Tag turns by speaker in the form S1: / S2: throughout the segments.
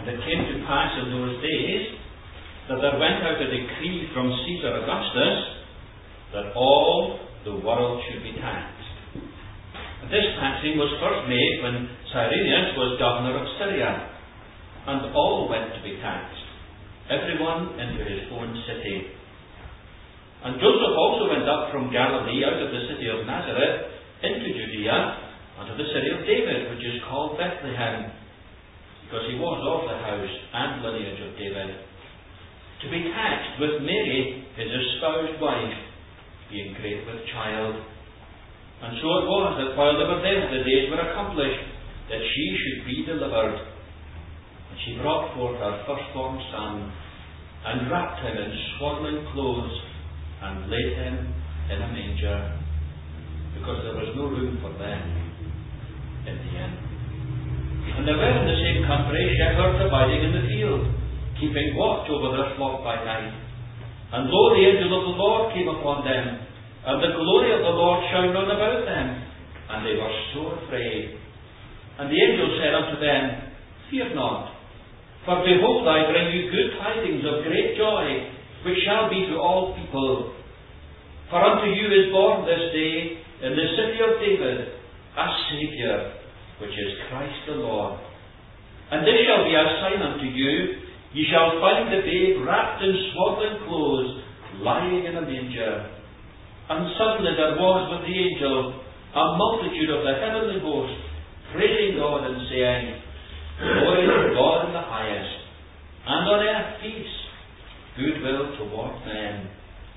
S1: And it came to pass in those days that there went out a decree from Caesar Augustus that all the world should be taxed. And this taxing was first made when Cyrenius was governor of Syria, and all went to be taxed, everyone into his own city. And Joseph also went up from Galilee out of the city of Nazareth into Judea, unto the city of David, which is called Bethlehem, because he was of the house and lineage of David, to be taxed with Mary, his espoused wife, being great with child. And so it was that while they were there, the days were accomplished, that she should be delivered. And she brought forth her firstborn son, and wrapped him in swaddling clothes, and laid him in a manger, because there was no room for them in the inn. And there were in the same country shepherds abiding in the field, keeping watch over their flock by night. And lo, the angel of the Lord came upon them, and the glory of the Lord shone round about them, and they were sore afraid. And the angel said unto them, Fear not, for behold, I bring you good tidings of great joy, which shall be to all people. For unto you is born this day in the city of David a Saviour, which is Christ the Lord. And this shall be a sign unto you: ye shall find the babe wrapped in swaddling clothes, lying in a manger. And suddenly there was with the angel a multitude of the heavenly host, praising God and saying, Glory to God in the highest, and on earth peace, goodwill toward men.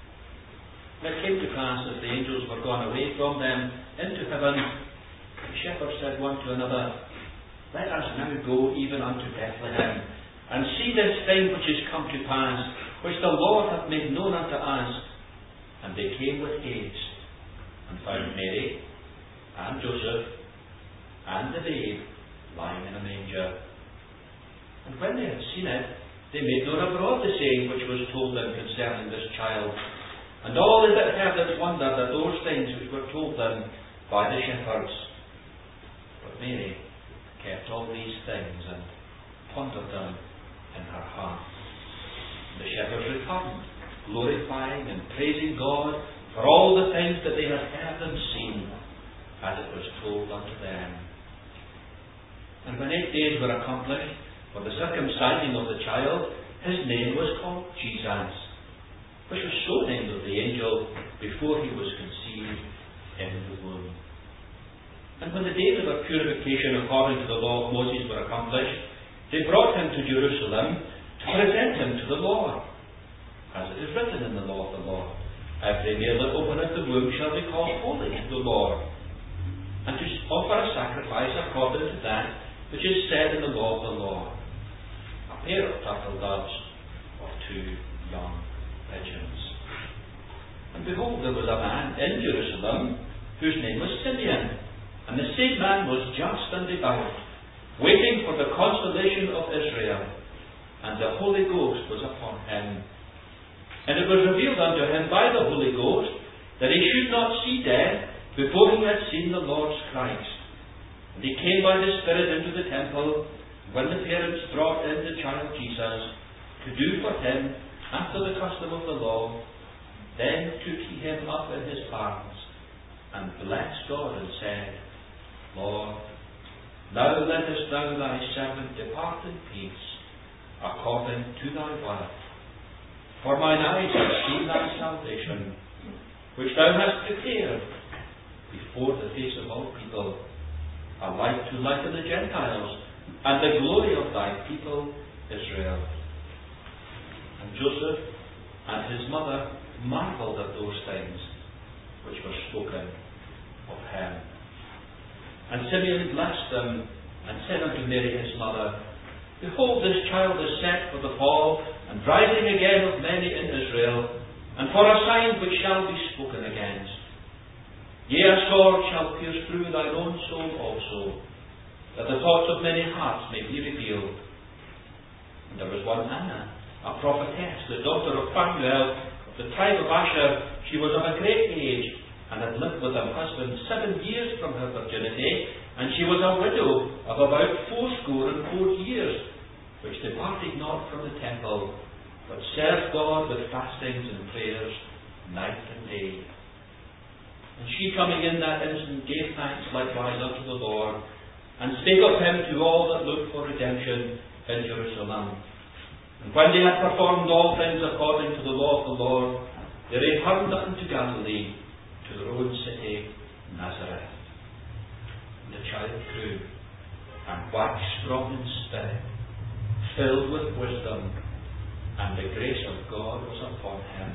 S1: And it came to pass, as the angels were gone away from them into heaven, the shepherds said one to another, Let us now go even unto Bethlehem, and see this thing which is come to pass, which the Lord hath made known unto us. And they came with haste, and found Mary, and Joseph, and the babe lying in a manger. And when they had seen it, they made known abroad the saying which was told them concerning this child. And all they that heard it wondered at those things which were told them by the shepherds. But Mary kept all these things, and pondered them in her heart. The shepherds returned, glorifying and praising God for all the things that they had heard and seen, as it was told unto them. And when 8 days were accomplished for the circumcising of the child, his name was called Jesus, which was so named of the angel before he was conceived in the womb. And when the days of her purification according to the law of Moses were accomplished, they brought him to Jerusalem to present him to the Lord, as it is written in the law of the Lord, Every male that openeth the womb shall be called holy to the Lord, and to offer a sacrifice according to that which is said in the law of the Lord, a pair of turtle doves or 2 young pigeons. And behold, there was a man in Jerusalem whose name was Simeon, and the same man was just and devout, waiting for the consolation of Israel, and the Holy Ghost was upon him. And it was revealed unto him by the Holy Ghost that he should not see death before he had seen the Lord's Christ. And he came by the Spirit into the temple, when the parents brought in the child Jesus, to do for him after the custom of the law. Then took he him up in his arms, and blessed God, and said, Lord, now lettest thou thy servant depart in peace, according to thy word. For mine eyes have seen thy salvation, which thou hast prepared before the face of all people, a light to lighten the Gentiles, and the glory of thy people Israel. And Joseph and his mother marvelled at those things which were spoken of him. And Simeon blessed them, and said unto Mary his mother, Behold, this child is set for the fall and rising again of many in Israel, and for a sign which shall be spoken against. Yea, a sword shall pierce through thine own soul also, that the thoughts of many hearts may be revealed. And there was one Anna, a prophetess, the daughter of Phanuel, of the tribe of Asher. She was of a great age, and had lived with her husband 7 years from her virginity, and she was a widow of about 84 years. which departed not from the temple, but served God with fastings and prayers night and day. And she coming in that instant gave thanks likewise unto the Lord, and spake of him to all that looked for redemption in Jerusalem. And when they had performed all things according to the law of the Lord, they returned unto Galilee, to their own city, Nazareth. And the child grew, and waxed strong in spirit, filled with wisdom, and the grace of God was upon him.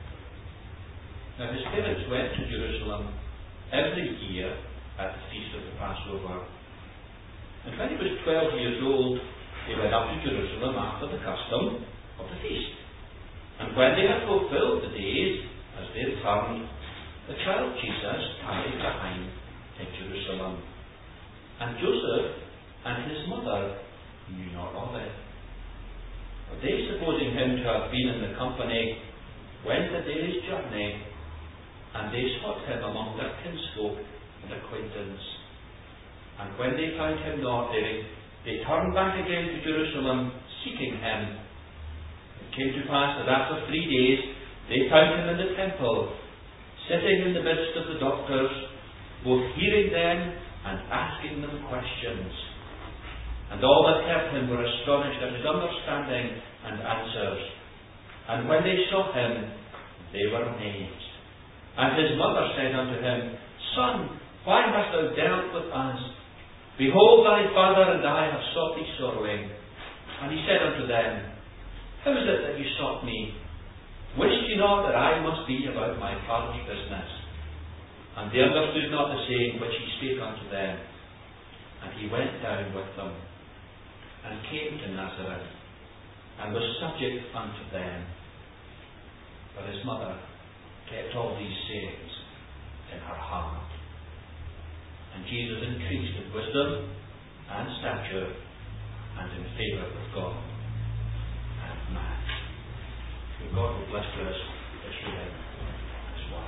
S1: Now his parents went to Jerusalem every year at the feast of the Passover. And when he was 12 years old, they went up to Jerusalem after the custom of the feast. And when they had fulfilled the days, as they returned, the child Jesus tarried behind in Jerusalem. And Joseph and his mother knew not of it. But they, supposing him to have been in the company, went a day's journey, and they sought him among their kinsfolk and acquaintance. And when they found him not, they turned back again to Jerusalem, seeking him. It came to pass that after 3 days they found him in the temple, sitting in the midst of the doctors, both hearing them and asking them questions. And all that heard him were astonished at his understanding and answers. And when they saw him, they were amazed. And his mother said unto him, Son, why hast thou dealt with us? Behold, thy father and I have sought thee sorrowing. And he said unto them, How is it that you sought me? Wist ye not that I must be about my father's business? And they understood not the saying which he spake unto them. And he went down with them, and came to Nazareth, and was subject unto them. But his mother kept all these sayings in her heart. And Jesus increased in wisdom and stature, and in favour with God and man. May God will bless to us this reading as well.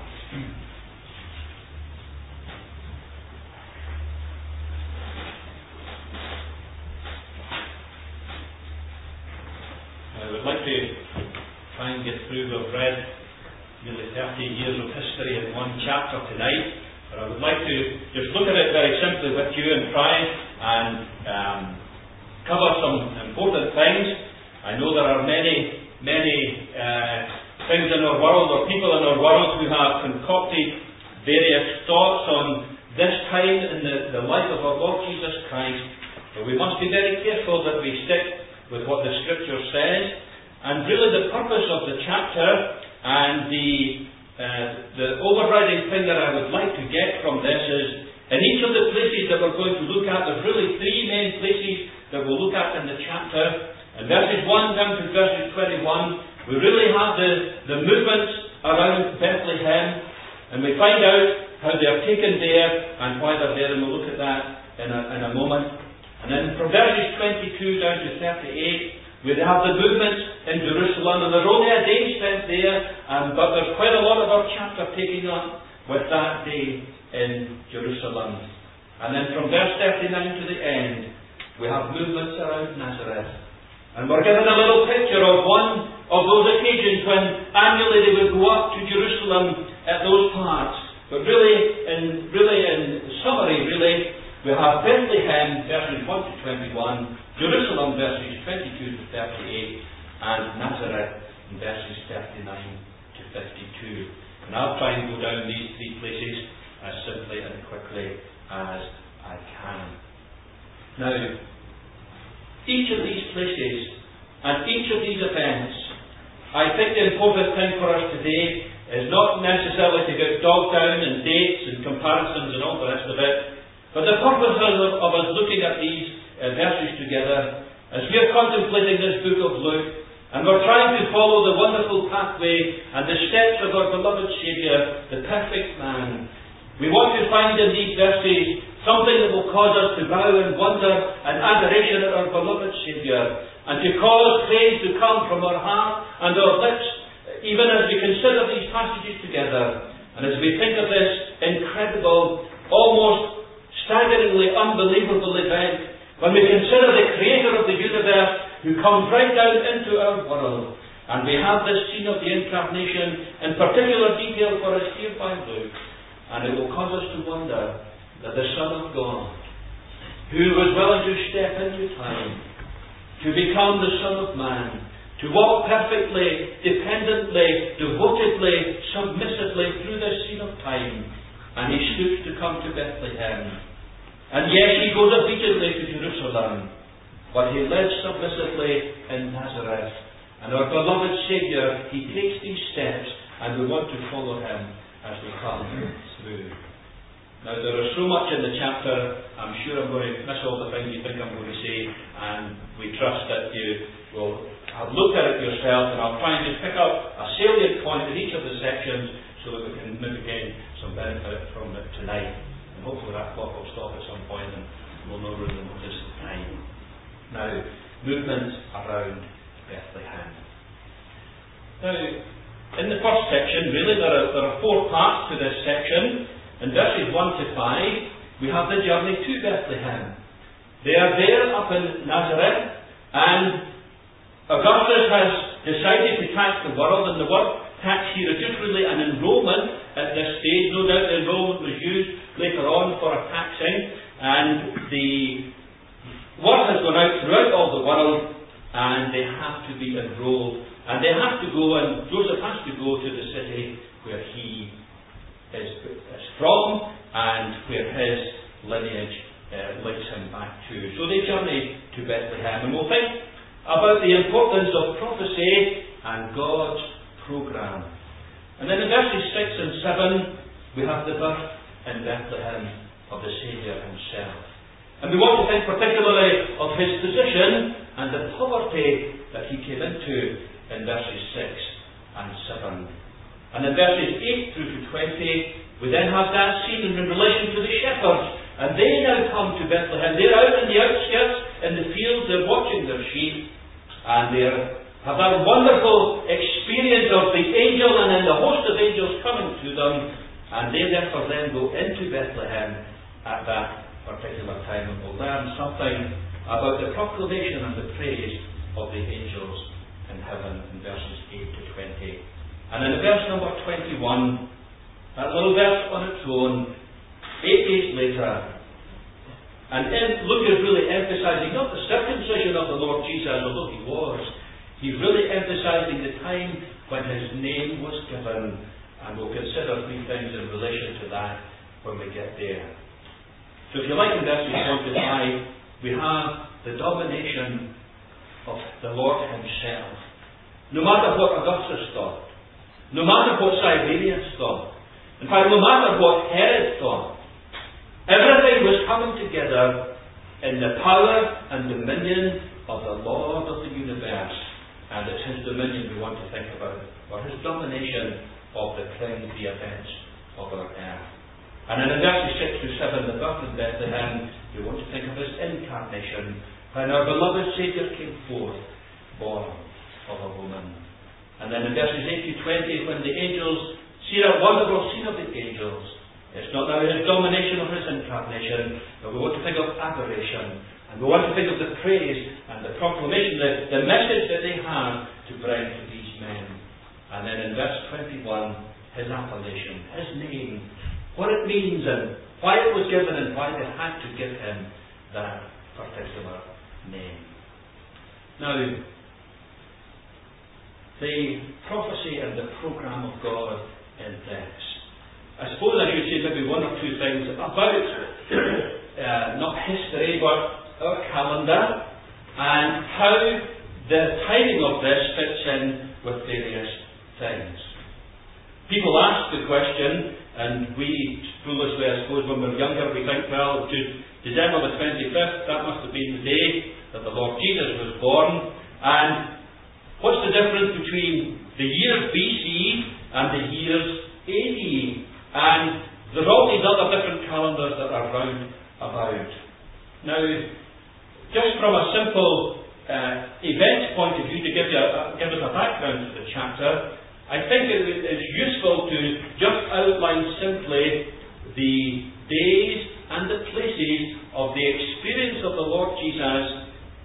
S1: I would like to try and get through. We've read nearly 30 years of history in one chapter tonight, but I would like to just look at it very simply with you and try and cover some important things. I know there are many things in our world, or people in our world, who have concocted various thoughts on this time in the life of our Lord Jesus Christ, but we must be very careful that we stick with what the Scripture says. And really the purpose of the chapter and the overriding thing that I would like to get from this is, in each of the places that we're going to look at, there's really 3 main places that we'll look at in the chapter. In verses 1 down to verses 21, we really have the movements around Bethlehem, and we find out how they are taken there and why they're there, and we'll look at that in a moment. And then from verses 22 down to 38, we have the movement in Jerusalem, and there's only a day spent there, but there's quite a lot of our chapter taking up with that day in Jerusalem. And then from verse 39 to the end, we have movements around Nazareth. And we're given a little picture of one of those occasions when annually they would go up to Jerusalem at those parts. But really, in summary, we have Bethlehem, verses 1 to 21, Jerusalem, verses 22 to 38, and Nazareth, in verses 39 to 52. And I'll try and go down these 3 places as simply and quickly as I can. Now, each of these places and each of these events, I think the important thing for us today is not necessarily to get bogged down in dates and comparisons and all the rest of it, but the purpose of us looking at these verses together, as we are contemplating this book of Luke, and we're trying to follow the wonderful pathway and the steps of our beloved Saviour, the perfect man, we want to find in these verses something that will cause us to bow in wonder and adoration at our beloved Saviour, and to cause praise to come from our heart and our lips, even as we consider these passages together, and as we think of this incredible, almost staggeringly unbelievable event, when we consider the Creator of the universe who comes right down into our world. And we have this scene of the incarnation in particular detail for us here by Luke. And it will cause us to wonder that the Son of God, who was willing to step into time, to become the Son of Man, to walk perfectly, dependently, devotedly, submissively through this scene of time, and he stoops to come to Bethlehem. And yes, he goes obediently to Jerusalem, but he lives submissively in Nazareth. And our beloved Saviour, he takes these steps, and we want to follow him as we come through. Now, there is so much in the chapter. I'm sure I'm going to miss all the things you think I'm going to say, and we trust that you will have looked at it yourself, and I'll try and just pick up a salient point in each of the sections so that we can maybe gain some benefit from it tonight. And hopefully that clock will stop at some point and we'll no really notice the time. Now, movement around Bethlehem. Now, in the first section, really, there are 4 parts to this section. In verses 1 to 5, we have the journey to Bethlehem. They are there up in Nazareth, and Augustus has decided to tax the world, and the word tax here is just really an enrolment at this stage. No doubt the enrolment was used later on for a taxing, and the word has gone out throughout all the world, and they have to be enrolled, and they have to go, and Joseph has to go to the city where he is from, and where his lineage links him back to. So they journey to Bethlehem, and we'll think about the importance of prophecy and God's programme. And then in verses 6 and 7, we have the birth in Bethlehem of the Saviour himself. And we want to think particularly of his position and the poverty that he came into in verses 6 and 7. And in verses 8 through to 20, we then have that scene in relation to the shepherds. And they now come to Bethlehem. They're out in the outskirts, in the fields, they're watching their sheep, and they have that wonderful experience of the angel and then the host of angels coming to them. And they therefore then go into Bethlehem at that particular time, and we'll learn something about the proclamation and the praise of the angels in heaven in verses 8 to 20. And in verse number 21, that little verse on its own, 8 days later, and Luke is really emphasizing not the circumcision of the Lord Jesus, although he was. He's really emphasizing the time when his name was given, and we'll consider 3 things in relation to that when we get there. So if you like in verses 1 to 5, we have the domination of the Lord himself. No matter what Augustus thought, no matter what Cyrenius thought, in fact, no matter what Herod thought, everything was coming together in the power and dominion of the Lord of the universe. And it's his dominion we want to think about, or his domination of the events of our earth. And in verses 6 to 7, the birth of Bethlehem, we want to think of his incarnation, when our beloved Saviour came forth, born of a woman. And then in verses 8 to 20, when the angels see that wonderful scene of the angels, it's not now his domination of his incarnation, but we want to think of adoration, and we want to think of the praise and the proclamation, the message that they have to bring to these men. And then in verse 21, his appellation, his name, what it means and why it was given and why they had to give him that particular name. Now, the prophecy and the programme of God in this. I suppose I should say maybe 1 or 2 things about not history but our calendar and how the timing of this fits in with various things. People ask the question, and we foolishly, I suppose, when we're younger, we think, well, December the 25th, that must have been the day that the Lord Jesus was born. And what's the difference between the years BC and the years AD? And there's all these other different calendars that are round about. Now, just from a simple events point of view, to give us a background to the chapter, I think it is useful to just outline simply the days and the places of the experience of the Lord Jesus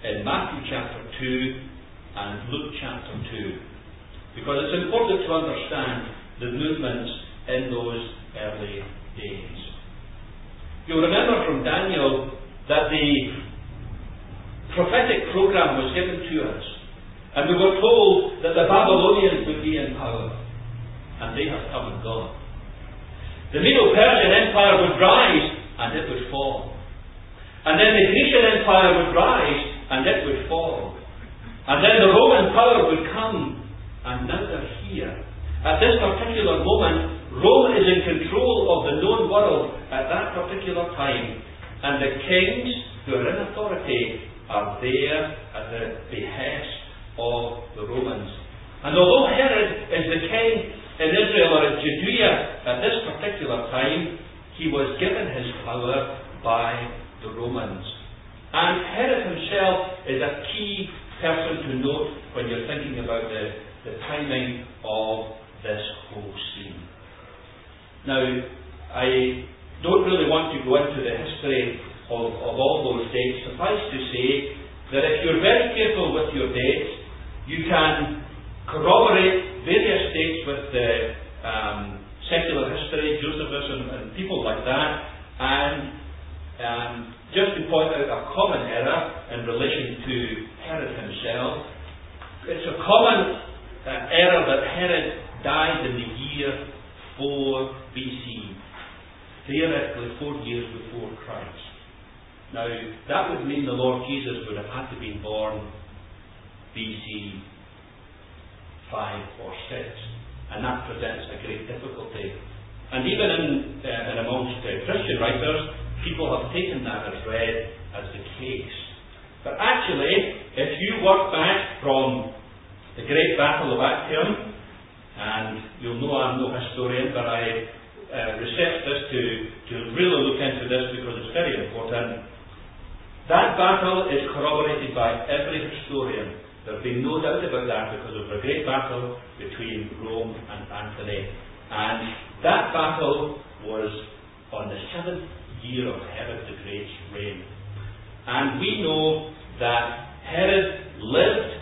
S1: in Matthew chapter 2 and Luke chapter 2. Because it's important to understand the movements in those early days. You'll remember from Daniel that the prophetic program was given to us. And we were told that the Babylonians would be in power. And they have come and gone. The Medo-Persian Empire would rise and it would fall. And then the Grecian Empire would rise and it would fall. And then the Roman power would come, and now they're here. At this particular moment, Rome is in control of the known world at that particular time, and the kings who are in authority are there at the behest of the Romans. And although Herod is the king in Israel or in Judea at this particular time, he was given his power by the Romans. And Herod himself is a key person to note when you're thinking about the timing of this whole scene. Now, I don't really want to go into the history of all those dates. Suffice to say that if you're very careful with your dates, you can corroborate various dates with the secular history, Josephus and people like that, and just to point out a common error in relation to Herod himself, it's a common error that Herod died in the year 4 BC, theoretically 4 years before Christ. Now, that would mean the Lord Jesus would have had to be born BC 5 or 6, and that presents a great difficulty. And even in amongst Christian writers, people have taken that as read as the case. But actually, if you work back from the Great Battle of Actium, and you'll know I'm no historian, but I researched this to really look into this because it's very important. That battle is corroborated by every historian. There's been no doubt about that because of the great battle between Rome and Antony. And that battle was on the 7th year of Herod the Great's reign. And we know that Herod lived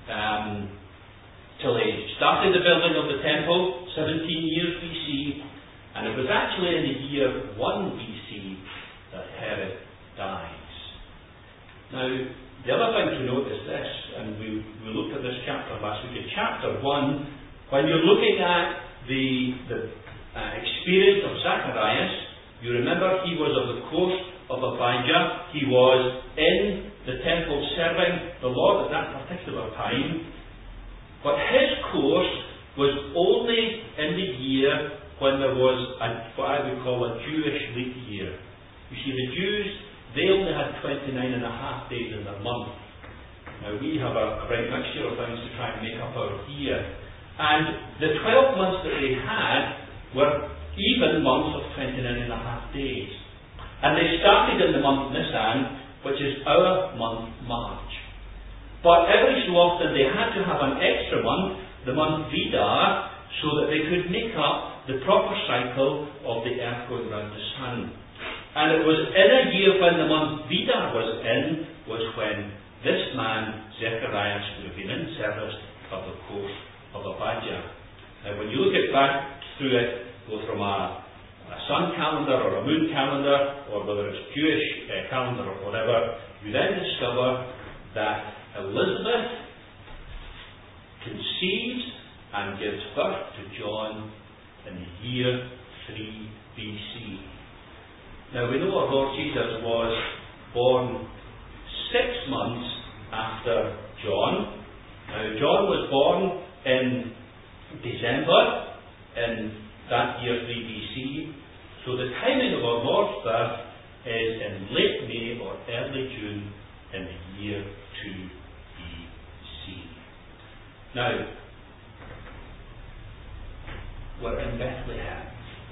S1: till he started the building of the temple, 17 years BC, and it was actually in the year 1 BC that Herod dies. Now, the other thing to note is this, and we looked at this chapter last week. In chapter 1, when you're looking at the experience of Zacharias, you remember he was of the course of Abijah. He was in the temple serving the Lord at that particular time. But his course was only in the year when there was what I would call a Jewish leap year. You see, the Jews, they only had 29 and a half days in their month. Now we have a great mixture of things to try and make up our year. And the 12 months that they had were even months of 29 and a half days. And they started in the month Nisan, which is our month March. But every so often they had to have an extra month, the month Vidar, so that they could make up the proper cycle of the earth going round the sun. And it was in a year when the month Vidar was when this man, Zacharias, would have been in service of the course of Abijah. Now when you look at back through it, go from a sun calendar or a moon calendar, or whether it's Jewish calendar or whatever, you then discover that Elizabeth conceives and gives birth to John in the year 3 BC. Now we know our Lord Jesus was born 6 months after John. Now John was born in December in that year 3 BC. So the timing of our Lord's birth is in late May or early June in the year 2 BC. Now, we're in Bethlehem.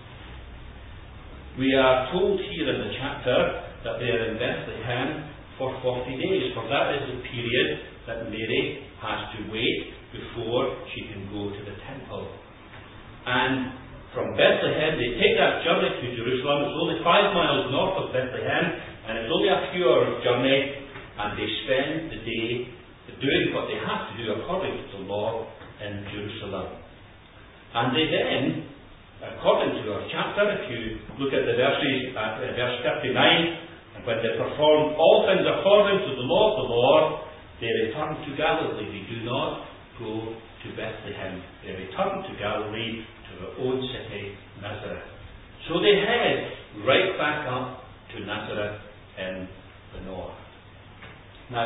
S1: We are told here in the chapter that they are in Bethlehem for 40 days, for that is the period that Mary has to wait before she can go to the temple. And from Bethlehem, they take that journey to Jerusalem. It's only 5 miles north of Bethlehem, and it's only a few hours' journey. and they spend the day doing what they have to do according to the law in Jerusalem. And they then, according to our chapter, if you look at the verses at verse 39, and when they performed all things according to the law of the Lord, they returned to Galilee. They do not go to Bethlehem. They returned to Galilee, to their own city, Nazareth. So they head right back up to Nazareth in the north. Now,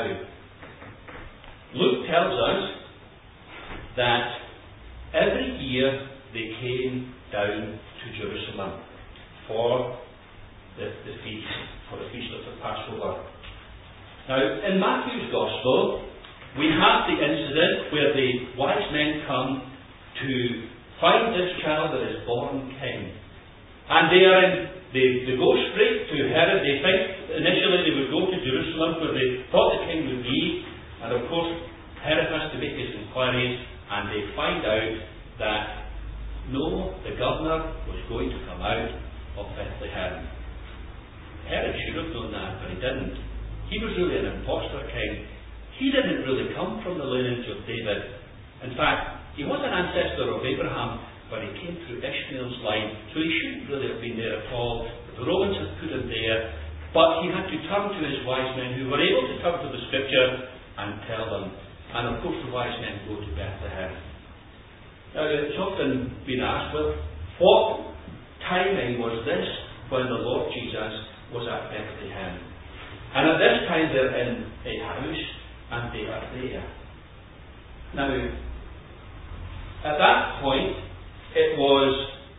S1: Luke tells us that every year they came down to Jerusalem for the feast, for the feast of the Passover. Now, in Matthew's Gospel, we have the incident where the wise men come to find this child that is born king. And they go straight to Herod. They think initially they would go to Jerusalem where they thought the king would be. And of course, Herod has to make his inquiries, and they find out that no, the governor was going to come out of Bethlehem. Herod should have known that, but he didn't. He was really an impostor king. He didn't really come from the lineage of David. In fact, he was an ancestor of Abraham, but he came through Ishmael's line, so he shouldn't really have been there at all. The Romans had put him there, but he had to turn to his wise men, who were able to turn to the Scripture and tell them. And of course the wise men go to Bethlehem. Now it's often been asked, well, what timing was this when the Lord Jesus was at Bethlehem? And at this time they're in a house and they are there. Now, at that point it was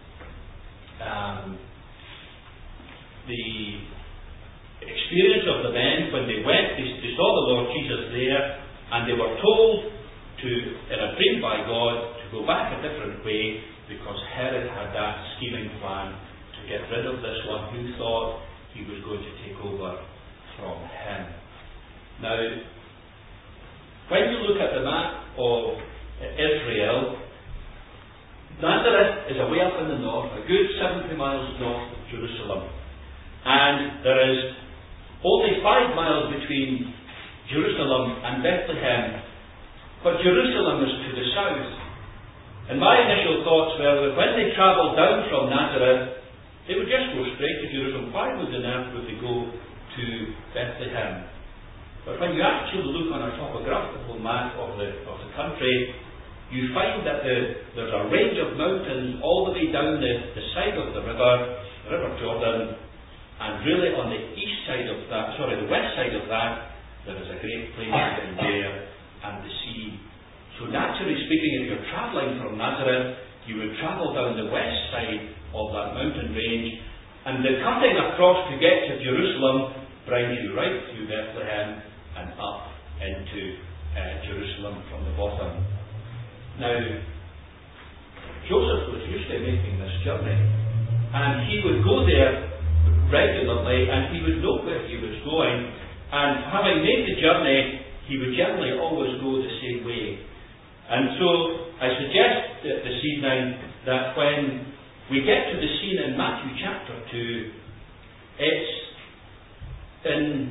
S1: the experience of the men when they went, they saw the Lord Jesus there, and they were told to, in a dream by God, to go back a different way because Herod had that scheming plan to get rid of this one who thought he was going to take over from him. Now, when you look at the map of Israel, Nazareth is away up in the north, a good 70 miles north of Jerusalem. And there is only 5 miles between Jerusalem and Bethlehem, but Jerusalem is to the south. And my initial thoughts were that when they travelled down from Nazareth, they would just go straight to Jerusalem. Why would they go to Bethlehem? But when you actually look on a topographical map of the country, you find that there's a range of mountains all the way down the side of the River Jordan, and really on the the west side of that, there is a great plain between there and the sea. So naturally speaking, if you're travelling from Nazareth, you would travel down the west side of that mountain range, and the cutting across to get to Jerusalem brings you right through Bethlehem and up into Jerusalem from the bottom. Now, Joseph was used to making this journey, and he would go there regularly, and he would know where he was going, and having made the journey, he would generally always go the same way. And so I suggest this evening that when we get to the scene in Matthew chapter 2, it's in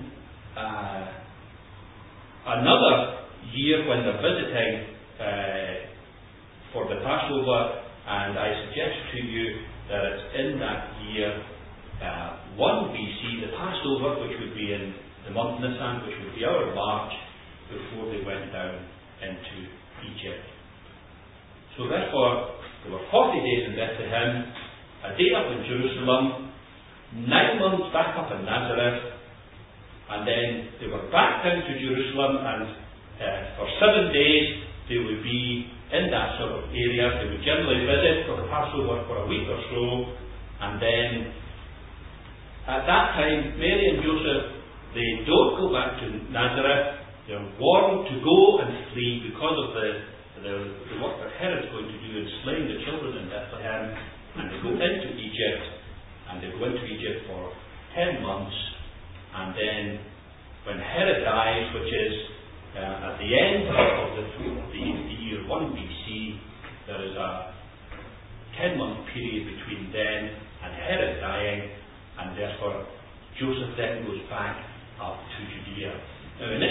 S1: another year when they're visiting for the Passover, and I suggest to you that it's in that year 1 BC, the Passover, which would be in the month Nisan, which would be our March, before they went down into Egypt. So therefore, there were 40 days in Bethlehem, a day up in Jerusalem, 9 months back up in Nazareth, and then they were back down to Jerusalem, and for 7 days they would be in that sort of area. They would generally visit for the Passover for a week or so, and then at that time, Mary and Joseph, they don't go back to Nazareth. They're warned to go and flee because of the work that Herod's going to do in slaying the children in Bethlehem. And they go into Egypt, and they go into Egypt for 10 months. And then, when Herod dies, which is at the end of the year 1 BC, there is a 10-month period between then and Herod dying, and therefore Joseph then goes back up to Judea. Now, in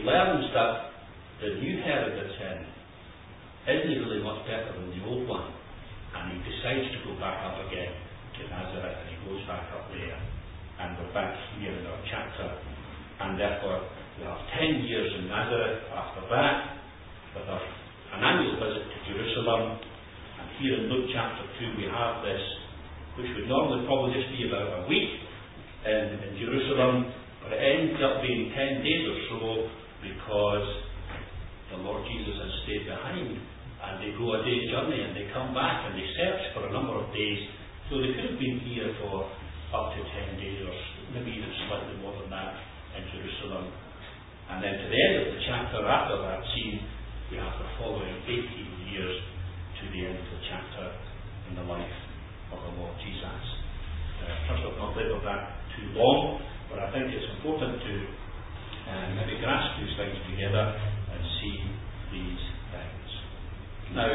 S1: learns that the new Herod that's in isn't really much better than the old one, and he decides to go back up again to Nazareth, and he goes back up there. And we're back here in our chapter, and therefore we have 10 years in Nazareth after that, with an annual visit to Jerusalem. And here in Luke chapter 2 we have this, which would normally probably just be about a week in Jerusalem, but it ends up being 10 days or so, because the Lord Jesus has stayed behind, and they go a day's journey, and they come back, and they search for a number of days. So they could have been here for up to 10 days, or maybe even slightly more than that, in Jerusalem. And then to the end of the chapter, after that scene, we have the following 18 years to the end of the chapter in the life of the Lord Jesus. Trust I've not labelled that too long, but I think it's important to maybe grasp these things together and see these things. Now,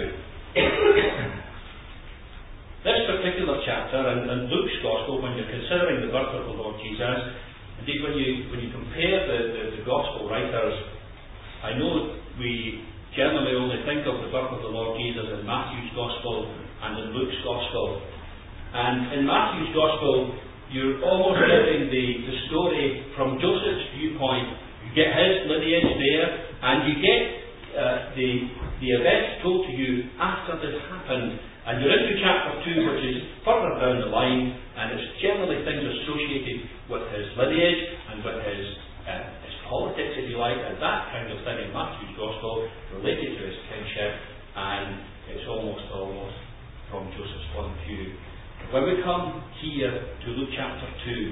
S1: this particular chapter and Luke's Gospel, when you're considering the birth of the Lord Jesus, indeed when you compare the Gospel writers, I know we generally only think of the birth of the Lord Jesus in Matthew's Gospel and in Luke's Gospel. And in Matthew's Gospel, you're almost getting the story from Joseph's viewpoint. You get his lineage there, and you get the events told to you after this happened. And you're into chapter 2, which is further down the line, and it's generally things associated with his lineage and with his politics, if you like, and that kind of thing in Matthew's Gospel related to his kingship, and it's almost from Joseph's point of view. When we come here to Luke chapter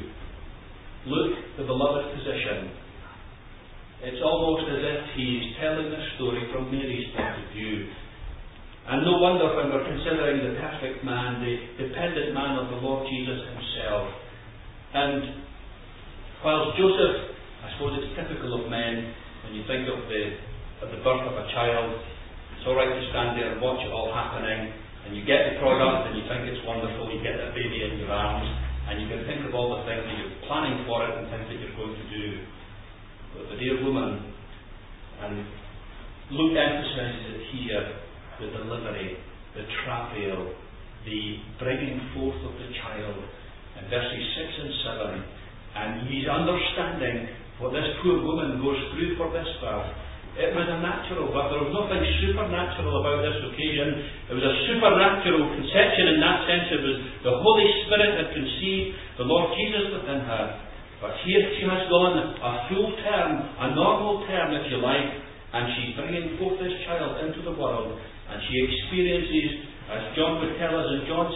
S1: 2, Luke, the beloved physician, it's almost as if he's telling the story from Mary's point of view. And no wonder when we're considering the perfect man, the dependent man of the Lord Jesus himself. And whilst Joseph, I suppose it's typical of men, when you think of the birth of a child, it's alright to stand there and watch it all happening, and you get the product and you think it's wonderful, you get that baby in your arms, and you can think of all the things that you're planning for it and things that you're going to do. But the dear woman, and Luke emphasises it here, the delivery, the travail, the bringing forth of the child, in verses 6 and 7, and he's understanding what this poor woman goes through for this birth. It was a natural birth. There was nothing supernatural about this occasion. It was a supernatural conception in that sense. It was the Holy Spirit had conceived the Lord Jesus within her. But here she has gone a full term, a normal term if you like, and she's bringing forth this child into the world. And she experiences, as John would tell us in John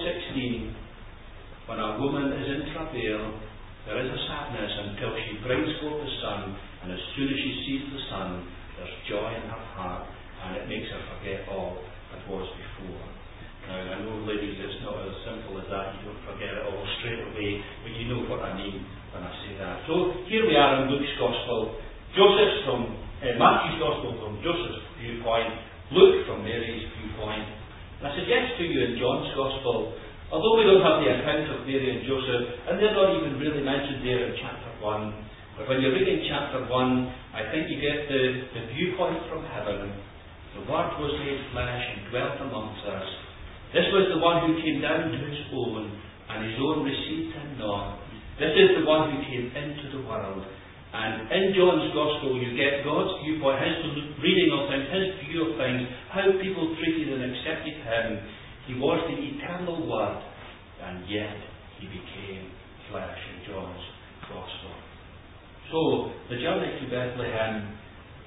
S1: 16, when a woman is in travail, there is a sadness until she brings forth the Son, and as soon as she sees the Son, there's joy in her heart, and it makes her forget all that was before. Now, I know, ladies, it's not as simple as that. You don't forget it all straight away, but you know what I mean when I say that. So, here we are in Luke's Gospel. Joseph's from Matthew's Gospel from Joseph's viewpoint, Luke from Mary's viewpoint. And I suggest to you in John's Gospel, although we don't have the account of Mary and Joseph, and they're not even really mentioned there in chapter 1, but when you're reading chapter 1, I think you get the viewpoint from heaven. The Word was made flesh and dwelt amongst us. This was the one who came down to his own, and his own received him not. This is the one who came into the world. And in John's Gospel you get God's viewpoint, his reading of things, his view of things, how people treated and accepted him. He was the eternal Word, and yet he became flesh in John's Gospel. So, the journey to Bethlehem,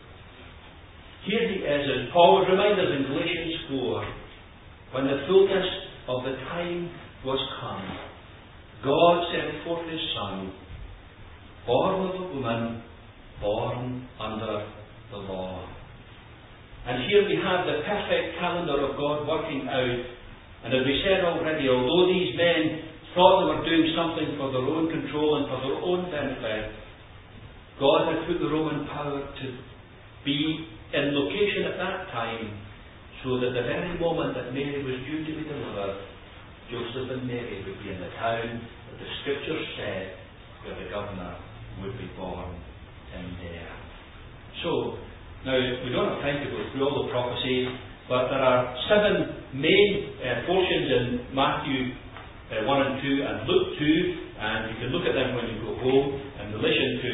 S1: here he is, as Paul would remind us in Galatians 4, when the fullness of the time was come, God sent forth his Son, born of a woman, born under the law. And here we have the perfect calendar of God working out. And as we said already, although these men thought they were doing something for their own control and for their own benefit, God had put the Roman power to be in location at that time, so that the very moment that Mary was due to be delivered, Joseph and Mary would be in the town that the Scripture said where the governor would be born in there. So, now, we don't have time to go through all the prophecies, but there are 7 main portions in Matthew 1 and 2 and Luke 2, and you can look at them when you go home in relation to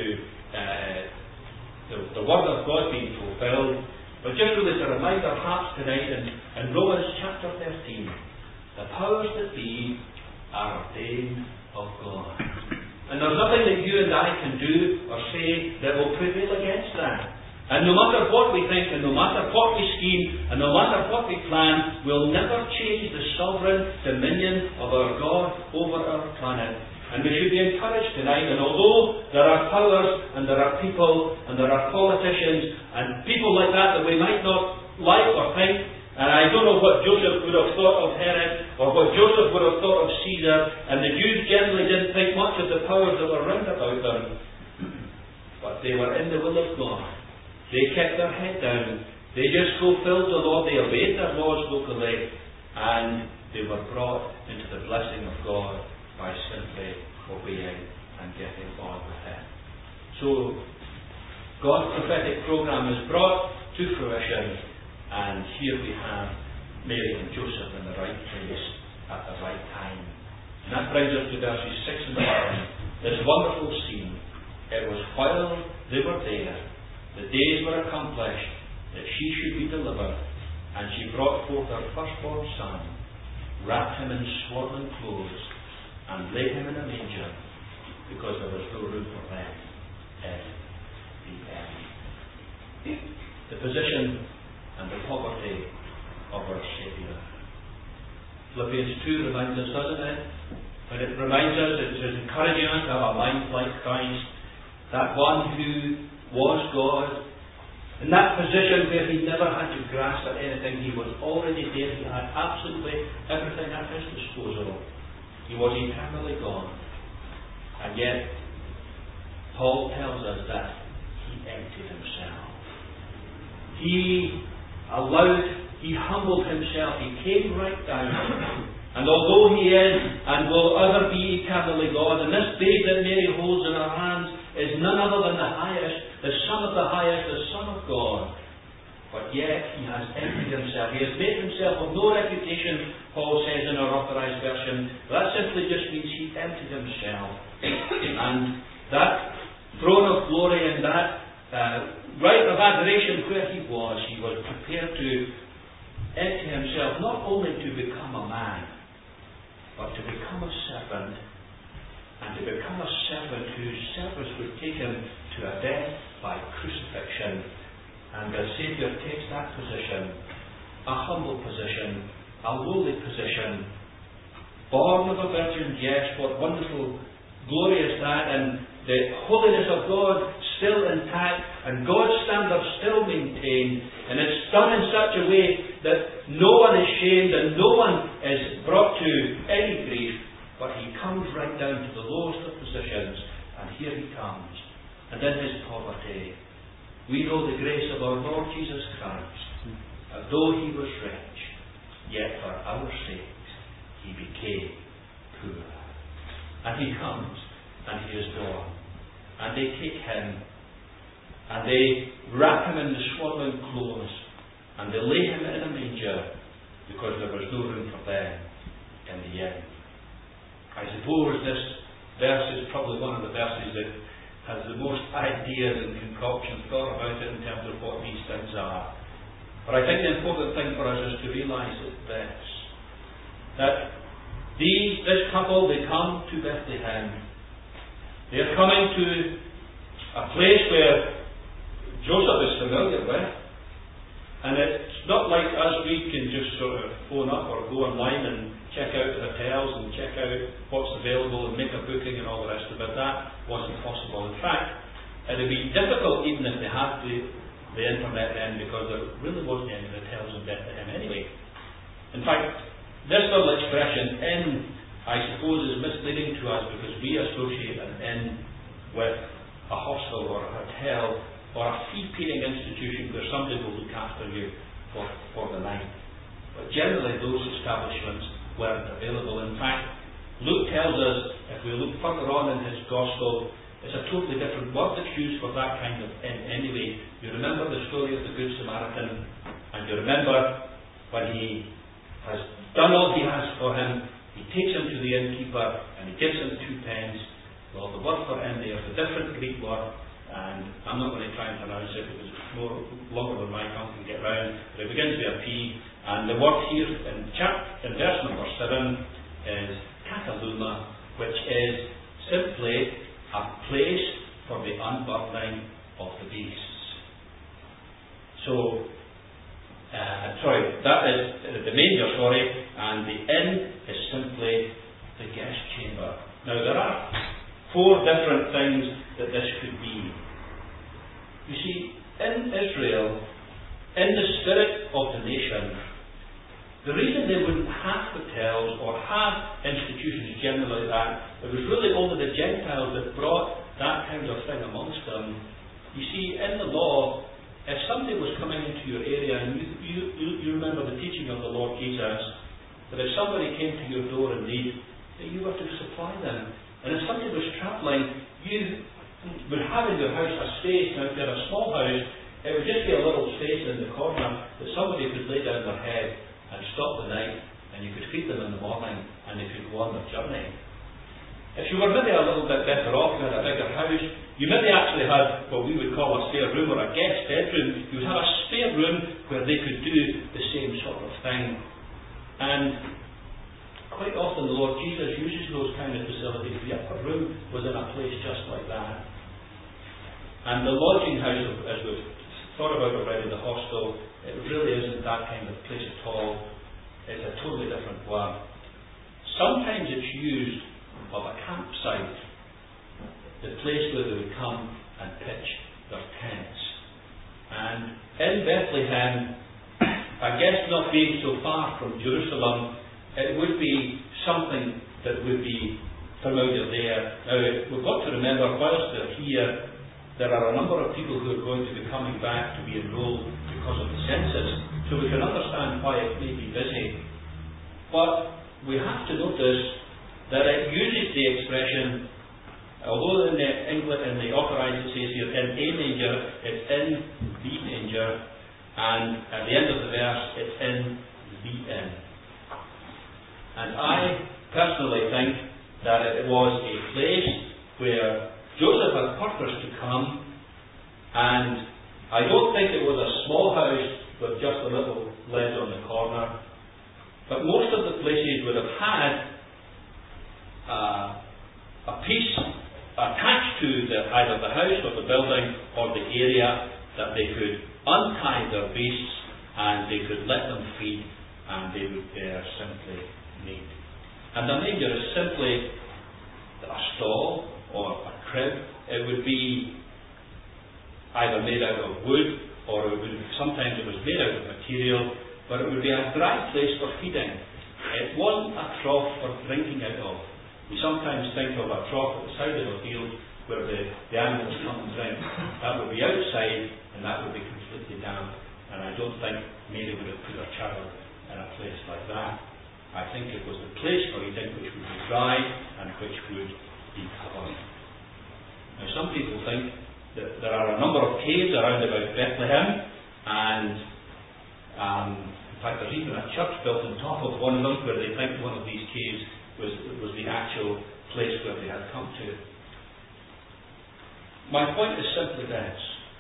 S1: the Word of God being fulfilled. But just really to remind our hearts tonight in Romans chapter 13, the powers that be are ordained of God. And there's nothing that you and I can do or say that will prevail against that. And no matter what we think, and no matter what we scheme, and no matter what we plan, we'll never change the sovereign dominion of our God over our planet. And we should be encouraged tonight, and although there are powers, and there are people, and there are politicians, and people like that we might not like or think, and I don't know what Joseph would have thought of Herod, or what Joseph would have thought of Caesar, and the Jews generally didn't think much of the powers that were round about them. But they were in the will of God. They kept their head down. They just fulfilled the law. They obeyed their laws locally. And they were brought into the blessing of God by simply obeying and getting on with Him. So, God's prophetic program is brought to fruition. And here we have Mary and Joseph in the right place at the right time. And that brings us to verses 6 and 7. This wonderful scene. It was while they were there, the days were accomplished that she should be delivered, and she brought forth her firstborn son, wrapped him in swaddling clothes, and laid him in a manger, because there was no room for them in the inn. The position and the poverty of our Saviour. Philippians 2 reminds us, doesn't it? But it reminds us, it is encouraging us to have a mind like Christ, that one who was God, in that position where he never had to grasp at anything. He was already there. He had absolutely everything at his disposal. He was eternally gone. And yet, Paul tells us that he emptied himself. He humbled himself. He came right down. And although he is and will ever be eternally God, and this babe that Mary holds in her hands is none other than the highest, the Son of the highest, the Son of God. But yet he has emptied himself. He has made himself of no reputation, Paul says in our Authorized Version. That simply just means he emptied himself. And that throne of glory and that right of adoration where he was prepared to empty himself, not only to become a man, but to become a servant, and to become a servant whose service would take him to a death by crucifixion. And the Saviour takes that position, a humble position, a lowly position, born of a virgin, yes, what wonderful glory is that, and the holiness of God still intact, and God's standards still maintained, and it's done in such a way that no one is shamed and no one is brought to any grief, but he comes right down to the lowest of positions, and here he comes. And in his poverty, we know the grace of our Lord Jesus Christ, that though he was rich, yet for our sakes he became poor. And he comes, and he is born, and they take him, and they wrap him in the swaddling clothes, and they lay him in a manger, because there was no room for them in the inn. I suppose this verse is probably one of the verses that has the most ideas and concoctions thought about it in terms of what these things are. But I think the important thing for us is to realise this, that this couple, they come to Bethlehem. They are coming to a place where Joseph is familiar with, and it's not like us, we can just sort of phone up or go online and check out hotels and check out what's available and make a booking and all the rest of it. That wasn't possible. In fact, it would be difficult even if they had the internet then, because there really wasn't any hotels in Bethlehem anyway. In fact, this little expression, inn, I suppose is misleading to us because we associate an inn with a hostel or a hotel or a fee-paying institution where somebody will look after you for the night. But generally those establishments weren't available. In fact, Luke tells us, if we look further on in his Gospel, It's a totally different word that's used for that kind of inn anyway. You remember the story of the Good Samaritan, and you remember when he has done all he has for him, he takes him to the innkeeper and he gives him 2 pence. Well, the word for inn there is a different Greek word, and I'm not going to try and pronounce it because it's more longer than my tongue can get round, but it begins with a P, and the word here in verse number 7 is kataluma, which is simply a place for the unburdening of the beasts. So, that is the manger, and the inn is simply the guest chamber. Now, there are 4 different things that this could be. You see, in Israel, in the spirit of the nation, the reason they wouldn't have hotels or have institutions generally like that, it was really only the Gentiles that brought that kind of thing amongst them. You see, in the law, if somebody was coming into your area, and you remember the teaching of the Lord Jesus, that if somebody came to your door in need, that you were to supply them. And if somebody was travelling, you would have in your house a space. Now, if you had a small house, it would just be a little space in the corner that somebody could lay down their head and stop the night, and you could feed them in the morning, and they could go on their journey. If you were maybe a little bit better off, you had a bigger house, you maybe actually had what we would call a spare room or a guest bedroom. You would have a spare room where they could do the same sort of thing. And quite often the Lord Jesus uses those kind of facilities. The upper room was in a place just like that. And the lodging house, as we've thought about already, the hostel, it really isn't that kind of place at all. It's a totally different word. Sometimes it's used of a campsite, the place where they would come and pitch their tents. And in Bethlehem, I guess not being so far from Jerusalem, it would be something that would be familiar there. Now, we've got to remember, whilst they're here, there are a number of people who are going to be coming back to be enrolled because of the census, so we can understand why it may be busy. But we have to notice that it uses the expression, although in the authorised it says here in a manger, it's in the manger, and at the end of the verse it's in the inn. And I personally think that it was a place where Joseph had purposed to come, and I don't think it was a small house with just a little ledge on the corner, but most of the places would have had a piece attached to either the house or the building or the area that they could untie their beasts and they could let them feed and they would bear simply meat. And the manger is simply a stall or a crib. It would be either made out of wood or sometimes it was made out of material, but it would be a dry place for feeding. It wasn't a trough for drinking out of. We sometimes think of a trough at the side of a field where the animals come and drink. That would be outside and that would be completely damp. And I don't think Mary would have put her child in a place like that. I think it was the place for eating which would be dry and which would be covered. Now, some people think that there are a number of caves around about Bethlehem, and in fact there's even a church built on top of one of them where they think one of these caves was the actual place where they had come to. My point is simply this.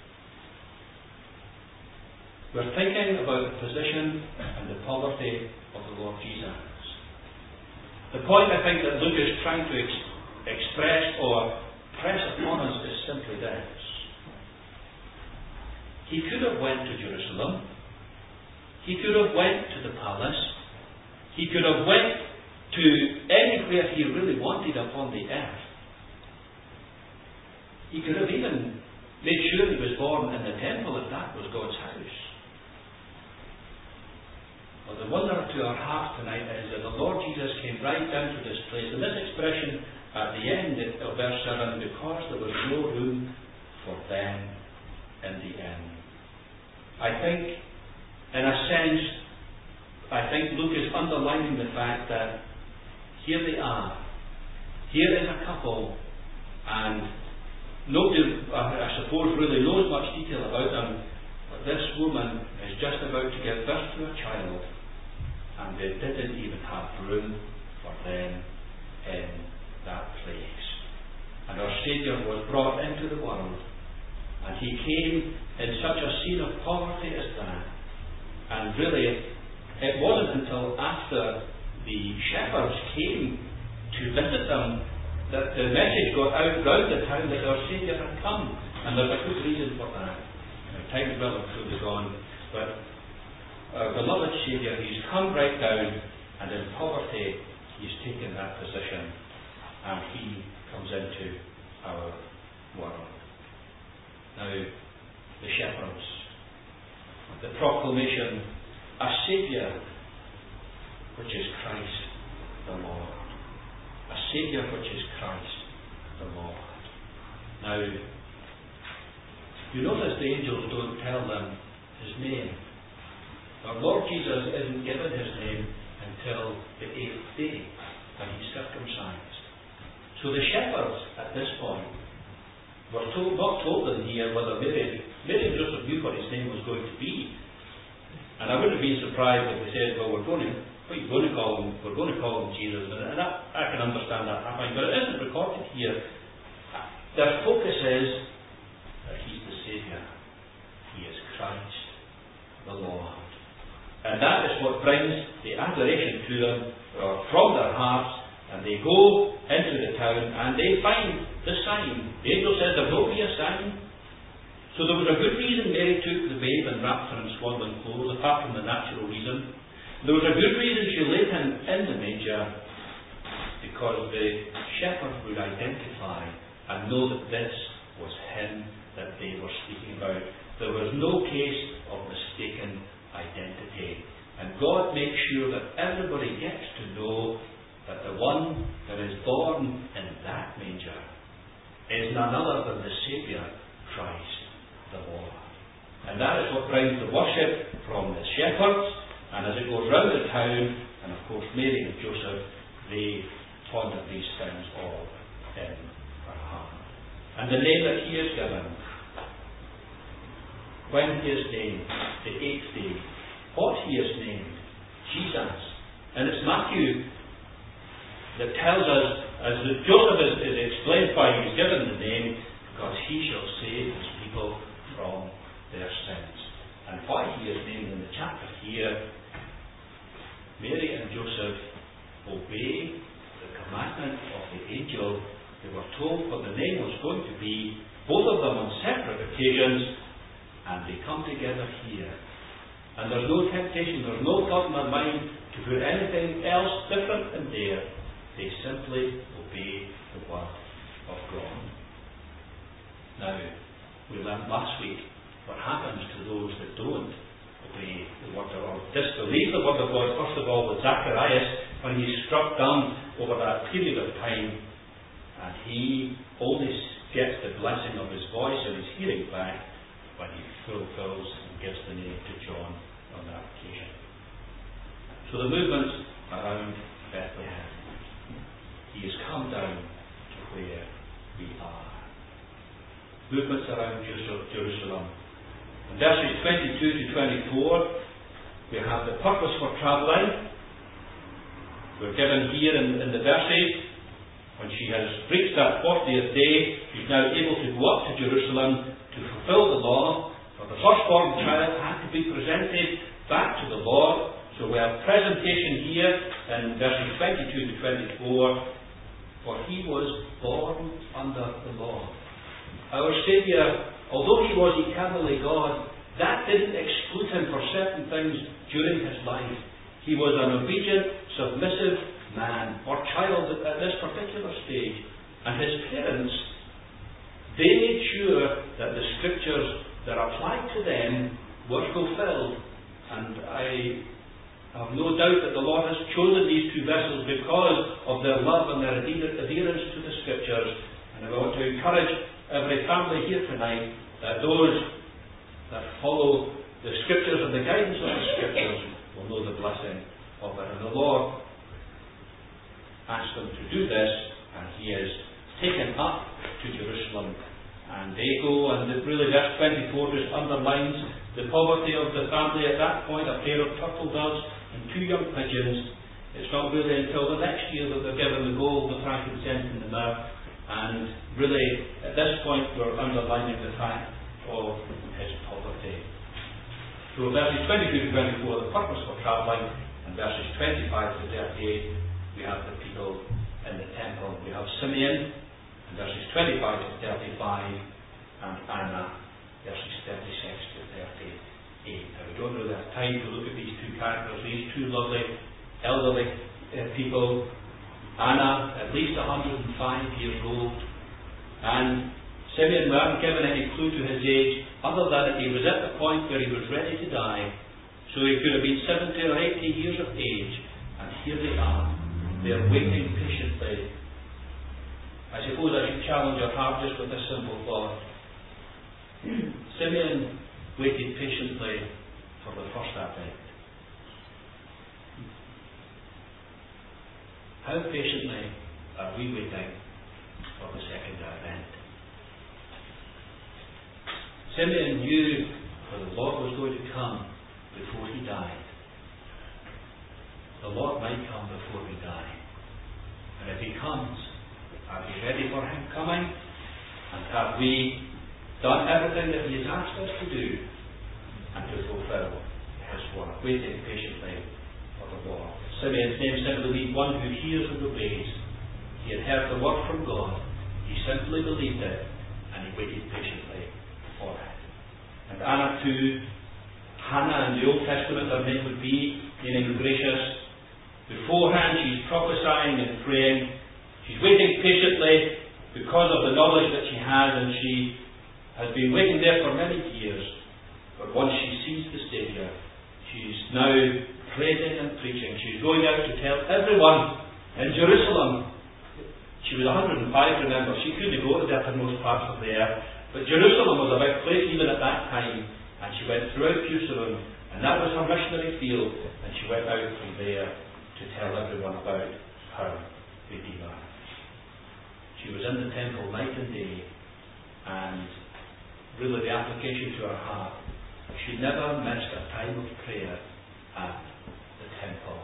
S1: We're thinking about the position and the poverty of the Lord Jesus. The point I think that Luke is trying to express or press upon us is simply this. He could have went to Jerusalem. He could have went to the palace. He could have went to anywhere he really wanted upon the earth. He could have even made sure he was born in the temple if that was God's house. Well, the wonder to our heart tonight is that the Lord Jesus came right down to this place. And this expression at the end of verse 7, because there was no room for them in the inn. I think, in a sense, Luke is underlining the fact that here they are. Here is a couple, and nobody, I suppose, really knows much detail about them, but this woman is just about to give birth to a child, and they didn't even have room for them in that place. And our Saviour was brought into the world, and He came in such a scene of poverty as that. And really, it wasn't until after the shepherds came to visit them that the message got out round the town that our Saviour had come. And there's a good reason for that. Time is well and truly gone. But our beloved Saviour, He's come right down, and in poverty He's taken that position, and He comes into our world. Now, the shepherds, the proclamation, a Saviour, which is Christ the Lord. A Saviour which is Christ the Lord. Now, you notice the angels don't tell them His name. Our Lord Jesus isn't given His name until the 8th day when He's circumcised. So the shepherds at this point were not told in here whether Mary and Joseph knew what His name was going to be. And I wouldn't have been surprised if they said, well, we're going to call him Jesus. And I can understand that happening, but it isn't recorded here. Their focus is that He's the Saviour. He is Christ the Lord. And that is what brings the adoration to them from their hearts. And they go into the town and they find the sign. The angel says there will be a sign. So there was a good reason Mary took the babe and wrapped her in swaddling clothes, apart from the natural reason. There was a good reason she laid Him in the manger, because the shepherds would identify and know that this was Him that they were speaking about. There was no case of mistaken identity. And God makes sure that everybody gets to know that the one that is born in that manger is none other than the Saviour, Christ the Lord. And that is what brings the worship from the shepherds, and as it goes round the town, and of course Mary and Joseph, they ponder these things all in their heart. And the name that He is given, when He is named, the 8th day, what He is named, Jesus. And it's Matthew that tells us, as Joseph is explained why He's given the name, because He shall save His people from their sins. And why He is named in the chapter here, Mary and Joseph obey the commandment of the angel. They were told what the name was going to be, both of them on separate occasions, and they come together here. And there's no temptation, there's no thought in their mind to put anything else different in there. They simply obey the word of God. Now, we learned last week what happens to those that don't obey the word or disbelieve the word of God. First of all, with Zacharias, when he's struck down over that period of time, and he only gets the blessing of his voice and his hearing back when he fulfills and gives the name to John on that occasion. So the movements around Bethlehem. He has come down to where we are. Movements around Jerusalem. In verses 22 to 24, we have the purpose for travelling. We're given here in the verses, when she has reached that 40th day, she's now able to go up to Jerusalem to fulfill the law. For the firstborn child had to be presented back to the Lord. So we have presentation here in verses 22 to 24. For He was born under the law. Our Saviour, although He was eternally God, that didn't exclude Him for certain things during His life. He was an obedient, submissive man, or child at this particular stage. And His parents, they made sure that the Scriptures that applied to them were fulfilled. And I have no doubt that the Lord has chosen these two vessels because of their love and their adherence to the Scriptures. And I want to encourage every family here tonight that those that follow the Scriptures and the guidance of the Scriptures will know the blessing of it. And the Lord asked them to do this, and He is taken up to Jerusalem and really verse 24 just underlines the poverty of the family at that point. A pair of turtle doves and 2 young pigeons. It's not really until the next year that they're given the gold, the frankincense and the myrrh. And really, at this point, we're underlining the fact of his poverty. So verses 22 to 24, the purpose for travelling, and verses 25 to 38, we have the people in the temple. We have Simeon, and verses 25 to 35, and Anna, verses 36 to 38. Now, we don't really have time to look at these 2 characters, these 2 lovely, elderly people. Anna, at least 105 years old, and Simeon, we haven't given any clue to his age, other than that he was at the point where he was ready to die. So he could have been 70 or 80 years of age, and here they are. They are waiting patiently. I suppose I should challenge your heart just with a simple thought. Simeon waited patiently for the first advent. How patiently are we waiting for the second advent? Simeon knew that the Lord was going to come before he died. The Lord might come before we die. And if he comes, are we ready for him coming? And have we done everything that he has asked us to do and to fulfill his work, waiting patiently for the Lord? Simeon's name simply means one who hears and obeys. He had heard the word from God. He simply believed it, and he waited patiently for it. And Anna too, Hannah in the Old Testament, her name would be, meaning gracious. Beforehand she's prophesying and praying. She's waiting patiently because of the knowledge that she has, and she has been waiting there for many years. But once she sees the Saviour, she's now praising and preaching. She's going out to tell everyone in Jerusalem. She was 105, remember. She couldn't go to the uttermost parts of the earth. But Jerusalem was a big place even at that time. And she went throughout Jerusalem. And that was her missionary field. And she went out from there to tell everyone about her Redeemer. She was in the temple night and day. And really the application to her heart, she never missed a time of prayer at the temple.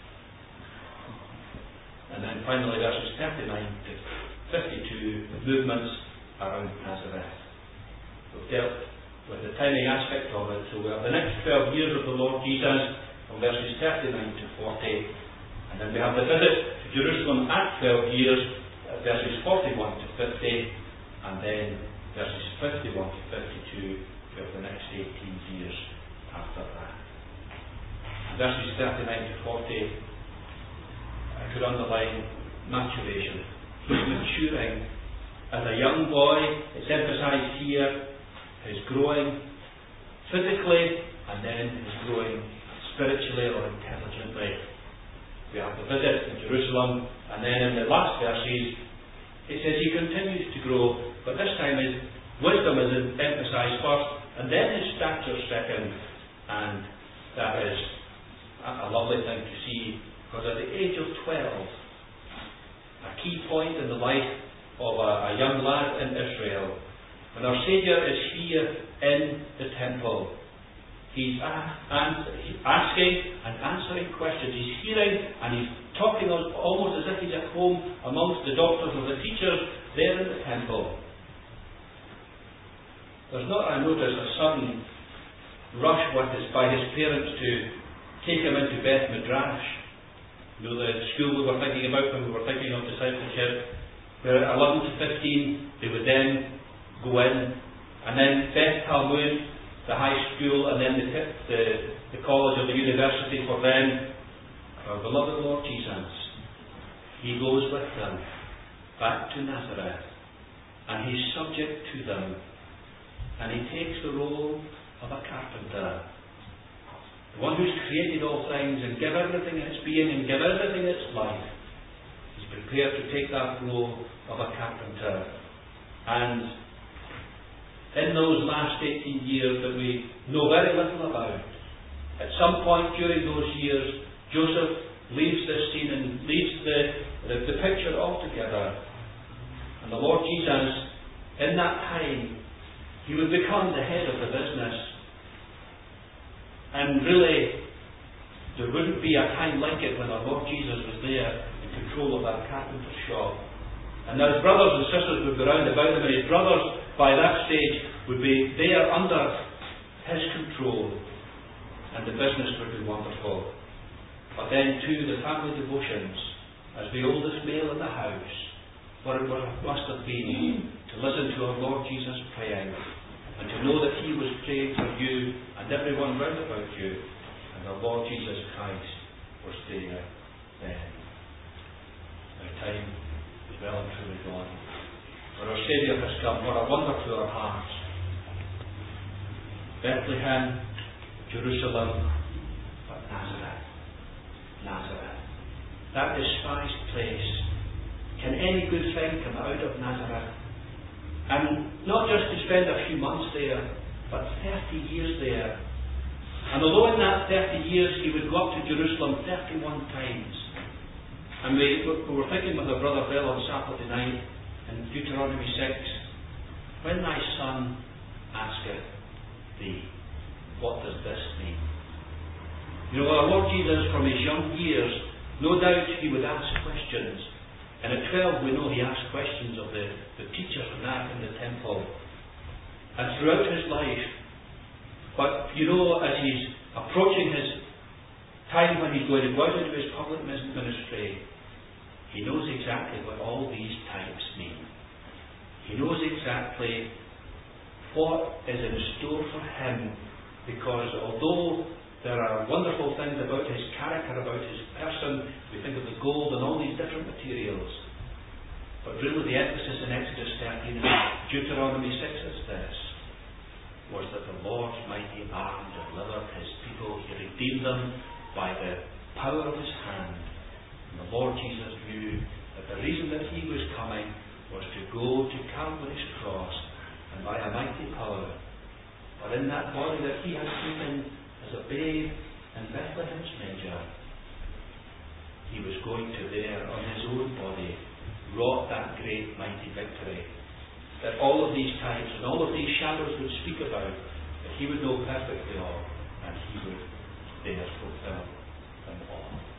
S1: And then finally verses 39 to 52, movements around Nazareth. We've dealt with the timing aspect of it. So we have the next 12 years of the Lord Jesus from verses 39 to 40. And then we have the visit to Jerusalem at 12 years, verses 41 to 50. And then verses 51 to 52, we have the next 18 years after that. And verses 39 to 40, I could underline maturation. He's maturing. As a young boy, it's emphasised here, he's growing physically and then he's growing spiritually or intelligently. We have the visit to Jerusalem, and then in the last verses it says he continues to grow, but this time his wisdom is emphasised first and then his stature second, and that is a lovely thing to see. Because at the age of 12, a key point in the life of a young lad in Israel, when our Saviour is here in the temple, he's asking and answering questions. He's hearing and he's talking almost as if he's at home amongst the doctors or the teachers there in the temple. There's not, I notice, a sudden rush by his parents to take him into Beth Midrash. You know, the school we were thinking about when we were thinking of discipleship, where at 11 to 15 they would then go in, and then Beth Talmud, the high school, and then the college or the university for them. Our beloved Lord Jesus, he goes with them back to Nazareth, and he's subject to them, and he takes the role of a carpenter. The one who's created all things and give everything its being and give everything its life. He's prepared to take that role of a carpenter. And in those last 18 years that we know very little about, at some point during those years, Joseph leaves this scene and leaves the picture altogether. And the Lord Jesus, in that time, He would become the head of the business. And really, there wouldn't be a time like it when our Lord Jesus was there in control of that carpenter's shop. And now his brothers and sisters would be round about him, and his brothers, by that stage, would be there under his control, and the business would be wonderful. But then, too, the family devotions, as the oldest male in the house, what it must have been to listen to our Lord Jesus praying, and to know that he was praying for you and everyone round about you, and our Lord Jesus Christ was there then. Now time is well and truly gone. For our Saviour has come, what a wonder to our hearts. Bethlehem, Jerusalem, but Nazareth. Nazareth. That despised place. Can any good thing come out of Nazareth? And not just to spend a few months there, but 30 years there. And although in that 30 years he would go up to Jerusalem 31 times, and we were thinking with our brother Bill on Saturday night in Deuteronomy 6, when thy son asketh thee, what does this mean? You know, our Lord Jesus from his young years, no doubt he would ask questions. And at 12 we know he asked questions of the teachers and that in the temple. And throughout his life. But you know, as he's approaching his time when he's going to go out into his public ministry, he knows exactly what all these types mean. He knows exactly what is in store for him, because although there are wonderful things about his character, about his person, we think of the gold and all these different materials, but really the emphasis in Exodus 13 and Deuteronomy 6 is this, was that the Lord's mighty arm delivered his people. He redeemed them by the power of his hand. And the Lord Jesus knew that the reason that he was coming was to go to Calvary's cross, and by a mighty power. But in that body that he had taken as a babe in Bethlehem's manger, he was going to there on his own body wrought that great mighty victory that all of these types and all of these shadows would speak about, that he would know perfectly all, and he would there fulfill them all.